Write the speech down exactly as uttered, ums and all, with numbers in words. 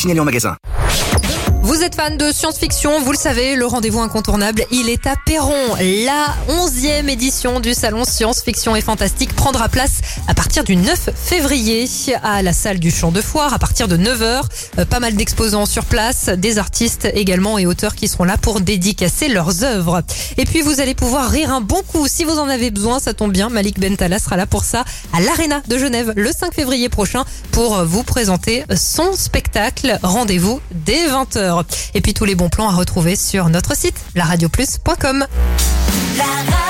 signalé en magasin. Vous êtes fan de science-fiction, vous le savez, le rendez-vous incontournable, il est à Perron. La onzième édition du salon Science-Fiction et Fantastique prendra place à partir du neuf février à la salle du Champ de Foire à partir de neuf heures. Euh, pas mal d'exposants sur place, des artistes également et auteurs qui seront là pour dédicacer leurs œuvres. Et puis vous allez pouvoir rire un bon coup si vous en avez besoin, ça tombe bien, Malik Bentala sera là pour ça à l'Arena de Genève le cinq février prochain pour vous présenter son spectacle. Rendez-vous dès vingt heures. Et puis tous les bons plans à retrouver sur notre site la radio plus point com. La